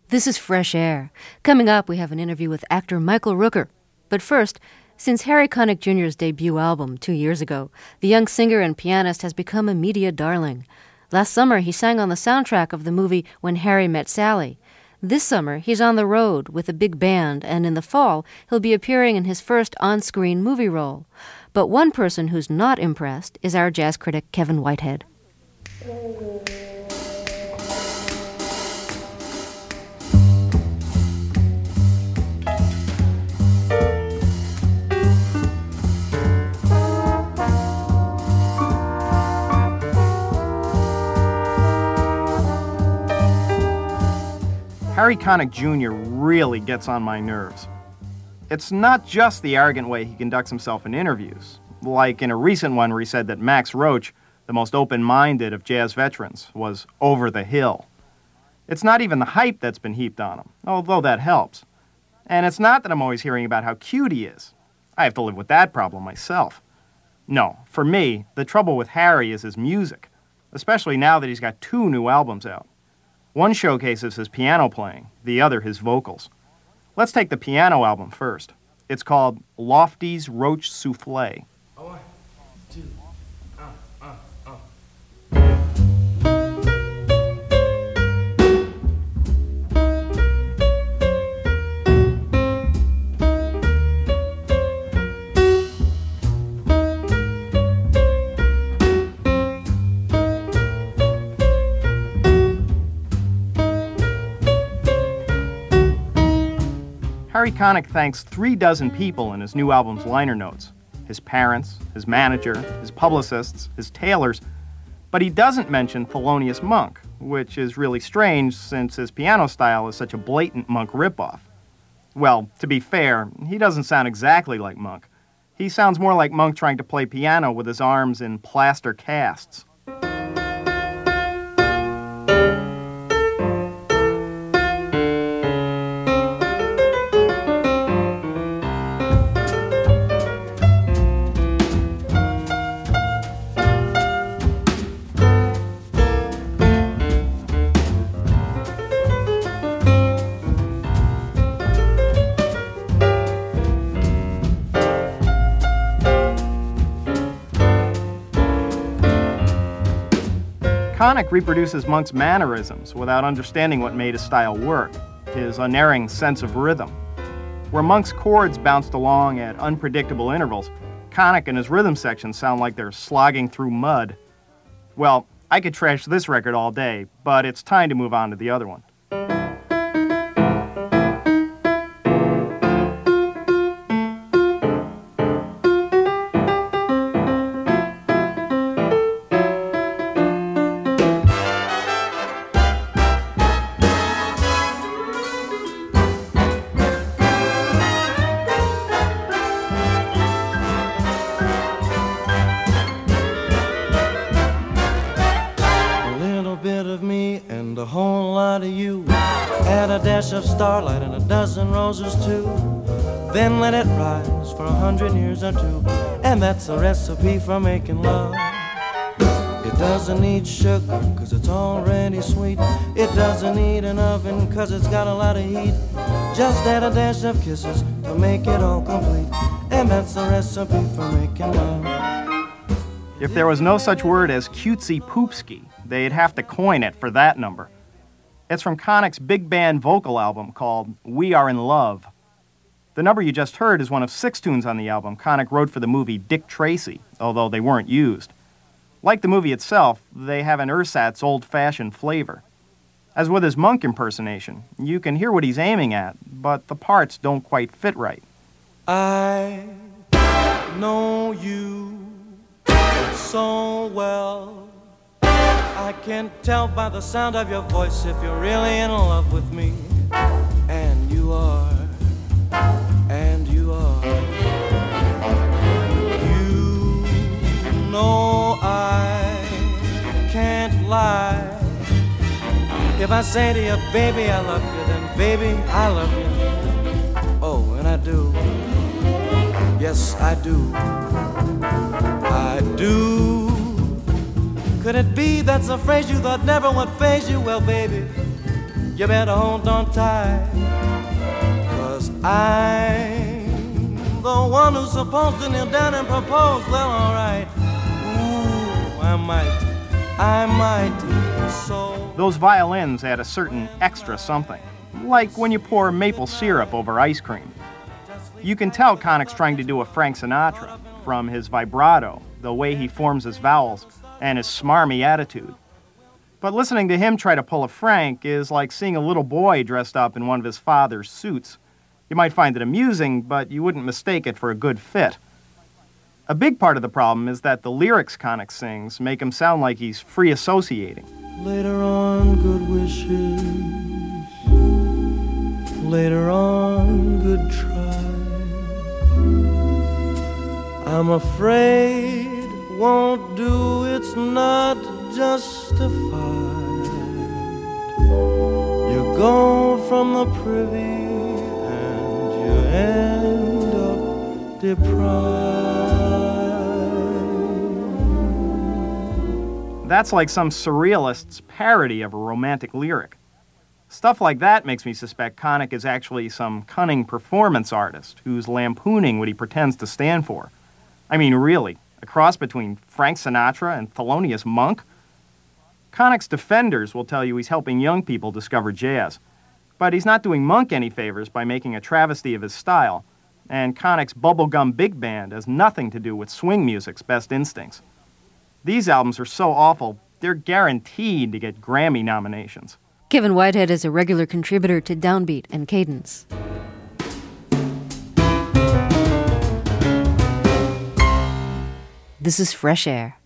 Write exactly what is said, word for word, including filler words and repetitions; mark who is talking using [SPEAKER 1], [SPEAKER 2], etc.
[SPEAKER 1] This is Fresh Air. Coming up, we have an interview with actor Michael Rooker. But first, since Harry Connick Junior's debut album two years ago, the young singer and pianist has become a media darling. Last summer, he sang on the soundtrack of the movie When Harry Met Sally. This summer, he's on the road with a big band, and in the fall, he'll be appearing in his first on-screen movie role. But one person who's not impressed is our jazz critic, Kevin Whitehead.
[SPEAKER 2] Harry Connick Junior really gets on my nerves. It's not just the arrogant way he conducts himself in interviews, like in a recent one where he said that Max Roach, the most open-minded of jazz veterans, was over the hill. It's not even the hype that's been heaped on him, although that helps. And it's not that I'm always hearing about how cute he is. I have to live with that problem myself. No, for me, the trouble with Harry is his music, especially now that he's got two new albums out. One showcases his piano playing, the other his vocals. Let's take the piano album first. It's called Lofty's Roach Soufflé.
[SPEAKER 3] One, two, uh, uh, uh.
[SPEAKER 2] Harry Connick thanks three dozen people in his new album's liner notes. His parents, his manager, his publicists, his tailors, but he doesn't mention Thelonious Monk, which is really strange since his piano style is such a blatant Monk ripoff. Well, to be fair, he doesn't sound exactly like Monk. He sounds more like Monk trying to play piano with his arms in plaster casts. Connick reproduces Monk's mannerisms without understanding what made his style work, his unerring sense of rhythm. Where Monk's chords bounced along at unpredictable intervals, Connick and his rhythm sections sound like they're slogging through mud. Well, I could trash this record all day, but it's time to move on to the other one.
[SPEAKER 4] Of starlight and a dozen roses too. Then let it rise for a hundred years or two, and that's a recipe for making love. It doesn't need sugar cause it's already sweet. It doesn't need an oven cause it's got a lot of heat. Just add a dash of kisses to make it all complete, and that's a recipe for making love.
[SPEAKER 2] If there was no such word as cutesy poopski, they'd have to coin it for that number. It's from Connick's big band vocal album called We Are in Love. The number you just heard is one of six tunes on the album Connick wrote for the movie Dick Tracy, although they weren't used. Like the movie itself, they have an ersatz old-fashioned flavor. As with his Monk impersonation, you can hear what he's aiming at, but the parts don't quite fit right.
[SPEAKER 4] I know you so well. I can tell by the sound of your voice if you're really in love with me. And you are, and you are. You know I can't lie. If I say to you, baby, I love you, then baby, I love you. Oh, and I do. Yes, I do. I do. Could it be that's a phrase you thought never would faze you? Well, baby, you better hold on tight, 'cause I'm the one who's supposed to kneel down and propose. Well, all right, ooh, I might, I might, so...
[SPEAKER 2] Those violins add a certain extra something, like when you pour maple syrup over ice cream. You can tell Connick's trying to do a Frank Sinatra, from his vibrato, the way he forms his vowels, and his smarmy attitude. But listening to him try to pull a Frank is like seeing a little boy dressed up in one of his father's suits. You might find it amusing, but you wouldn't mistake it for a good fit. A big part of the problem is that the lyrics Connick sings make him sound like he's free associating.
[SPEAKER 4] Later on, good wishes. Later on, good try. I'm afraid won't do, it's not justified. You go from the privy and you end up deprived.
[SPEAKER 2] That's like some surrealist's parody of a romantic lyric. Stuff like that makes me suspect Connick is actually some cunning performance artist who's lampooning what he pretends to stand for. I mean, really, a cross between Frank Sinatra and Thelonious Monk? Connick's defenders will tell you he's helping young people discover jazz, but he's not doing Monk any favors by making a travesty of his style, and Connick's bubblegum big band has nothing to do with swing music's best instincts. These albums are so awful, they're guaranteed to get Grammy nominations.
[SPEAKER 1] Kevin Whitehead is a regular contributor to Downbeat and Cadence. This is Fresh Air.